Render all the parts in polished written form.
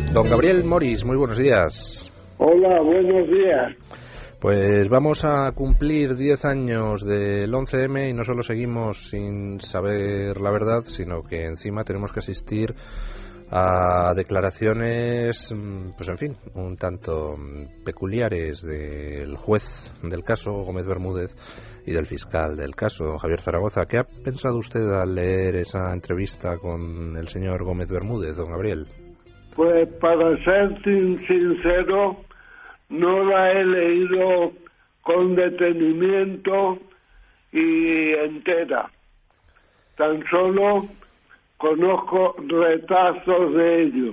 Don Gabriel Moris, muy buenos días. Hola, buenos días. Pues vamos a cumplir 10 años del 11M y no solo seguimos sin saber la verdad, sino que encima tenemos que asistir a declaraciones, pues en fin, un tanto peculiares del juez del caso, Gómez Bermúdez, y del fiscal del caso, Javier Zaragoza. ¿Qué ha pensado usted al leer esa entrevista con el señor Gómez Bermúdez, don Gabriel? Pues para ser sincero, no la he leído con detenimiento y entera. Tan solo conozco retazos de ello.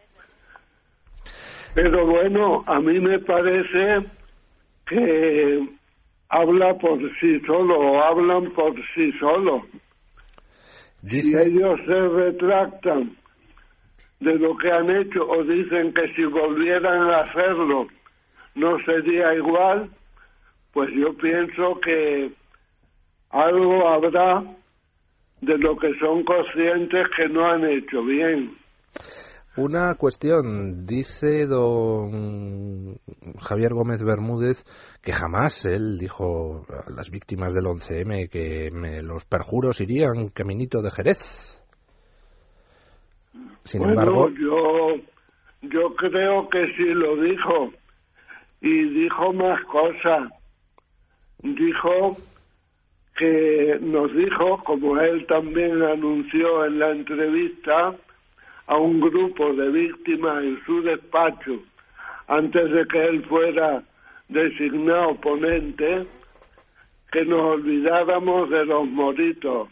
Pero bueno, a mí me parece que habla por sí solo, o hablan por sí solo. Si ellos se retractan de lo que han hecho o dicen que si volvieran a hacerlo no sería igual, pues yo pienso que algo habrá de lo que son conscientes que no han hecho bien. Una cuestión, dice don Javier Gómez Bermúdez que jamás él dijo a las víctimas del 11M que los perjuros irían caminito de Jerez. Sin embargo, yo creo que sí lo dijo, y dijo más cosas. Nos dijo, como él también anunció en la entrevista, a un grupo de víctimas en su despacho, antes de que él fuera designado ponente, que nos olvidáramos de los moritos.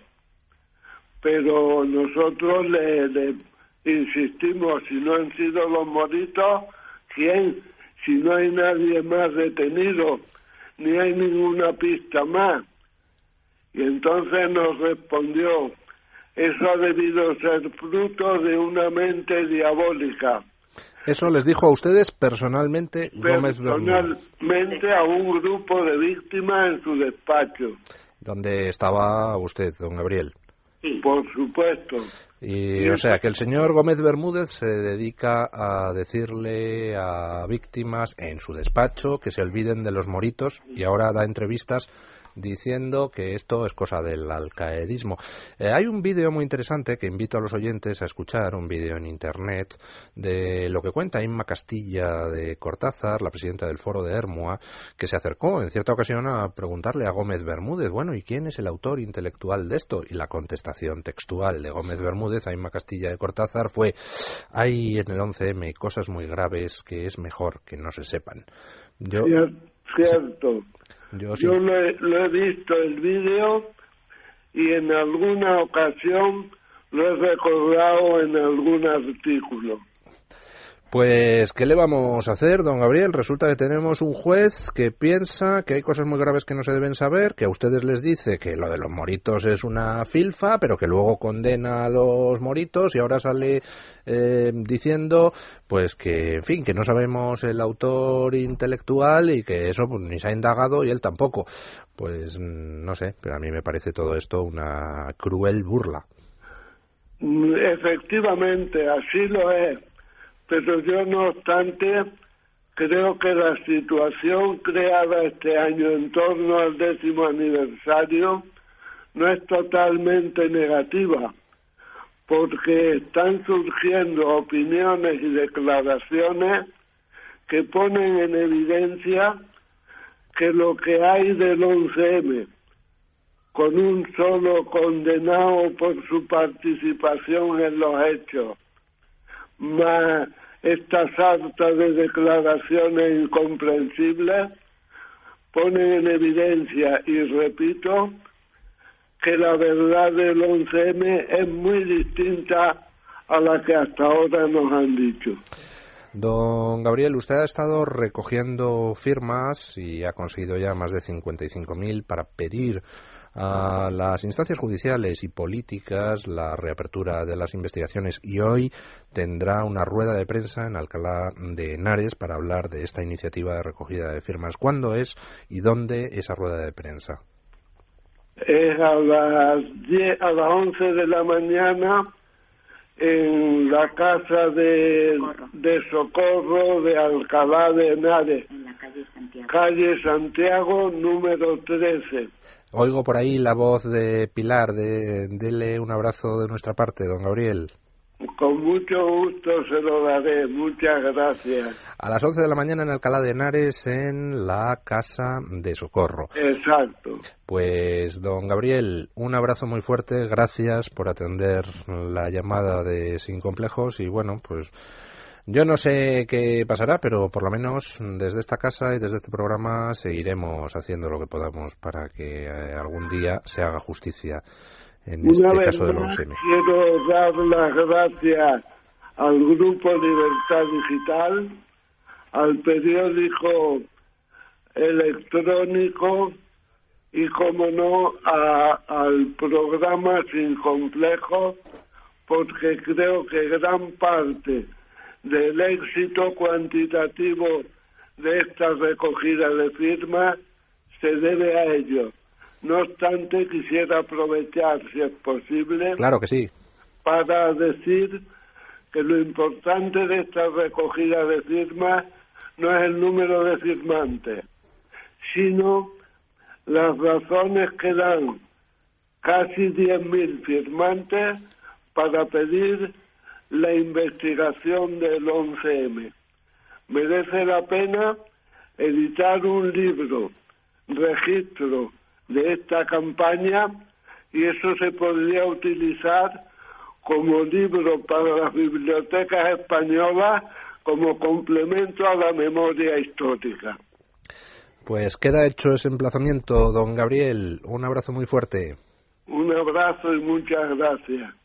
Pero nosotros le insistimos, si no han sido los moritos, ¿quién? Si no hay nadie más detenido, ni hay ninguna pista más. Y entonces nos respondió, eso ha debido ser fruto de una mente diabólica. Eso les dijo a ustedes personalmente Gómez Bermúdez. Personalmente a un grupo de víctimas en su despacho. ¿Dónde estaba usted, don Gabriel? Sí. Por supuesto. Y o sea, que el señor Gómez Bermúdez se dedica a decirle a víctimas en su despacho que se olviden de los moritos, y ahora da entrevistas diciendo que esto es cosa del alcaedismo. Hay un vídeo muy interesante que invito a los oyentes a escuchar, un vídeo en internet, de lo que cuenta Inma Castilla de Cortázar, la presidenta del Foro de Ermua, que se acercó en cierta ocasión a preguntarle a Gómez Bermúdez, bueno, ¿y quién es el autor intelectual de esto? Y la contestación textual de Gómez Bermúdez a Inma Castilla de Cortázar fue: hay en el 11M cosas muy graves que es mejor que no se sepan. Cierto. Yo lo he visto el vídeo y en alguna ocasión lo he recordado en algún artículo. Pues, ¿qué le vamos a hacer, don Gabriel? Resulta que tenemos un juez que piensa que hay cosas muy graves que no se deben saber, que a ustedes les dice que lo de los moritos es una filfa, pero que luego condena a los moritos, y ahora sale diciendo pues que, en fin, que no sabemos el autor intelectual y que eso pues ni se ha indagado y él tampoco. Pues no sé, pero a mí me parece todo esto una cruel burla. Efectivamente, así lo es. Pero yo, no obstante, creo que la situación creada este año en torno al 10º aniversario no es totalmente negativa, porque están surgiendo opiniones y declaraciones que ponen en evidencia que lo que hay del 11M, con un solo condenado por su participación en los hechos, más esta sarta de declaraciones incomprensibles, ponen en evidencia, y repito, que la verdad del 11M es muy distinta a la que hasta ahora nos han dicho. Don Gabriel, usted ha estado recogiendo firmas y ha conseguido ya más de 55.000 para pedir a las instancias judiciales y políticas la reapertura de las investigaciones, y hoy tendrá una rueda de prensa en Alcalá de Henares para hablar de esta iniciativa de recogida de firmas. ¿Cuándo es y dónde esa rueda de prensa? Es a las 11 de la mañana en la casa de Socorro de Alcalá de Henares, en la calle Santiago número 13. Oigo por ahí la voz de Pilar, dele un abrazo de nuestra parte, don Gabriel. Con mucho gusto se lo daré, muchas gracias. A las 11 de la mañana en Alcalá de Henares, en la Casa de Socorro. Exacto. Pues, don Gabriel, un abrazo muy fuerte, gracias por atender la llamada de Sin Complejos y bueno, pues yo no sé qué pasará, pero por lo menos desde esta casa y desde este programa seguiremos haciendo lo que podamos para que algún día se haga justicia en este caso del 11M. Quiero dar las gracias al Grupo Libertad Digital, al periódico electrónico y, como no, al programa Sin Complejos, porque creo que gran parte del éxito cuantitativo de esta recogida de firmas se debe a ellos. No obstante, quisiera aprovechar, si es posible, claro que sí, para decir que lo importante de esta recogida de firmas no es el número de firmantes, sino las razones que dan casi 10.000 firmantes para pedir la investigación del 11M. Merece la pena editar un libro, registro de esta campaña, y eso se podría utilizar como libro para las bibliotecas españolas como complemento a la memoria histórica. Pues queda hecho ese emplazamiento, don Gabriel. Un abrazo muy fuerte. Un abrazo y muchas gracias.